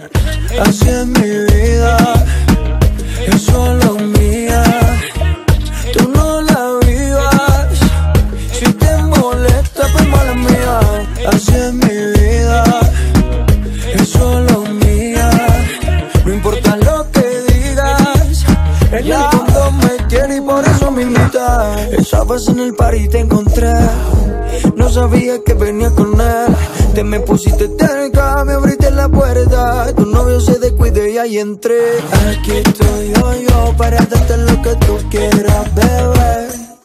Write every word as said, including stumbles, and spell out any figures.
Así es mi vida, es solo mía. Tú no la vivas, si te molesta pues mala mía. Así es mi vida, es solo mía. No importa lo que digas, en el fondo me quiere y por eso me invita. Esa vez en el party te encontré, no sabía que venía con él. Te me pusiste cerca, me abriste la puerta. Tu novio se descuide y ahí entré. Aquí estoy yo, yo para darte lo que tú quieras, bebé.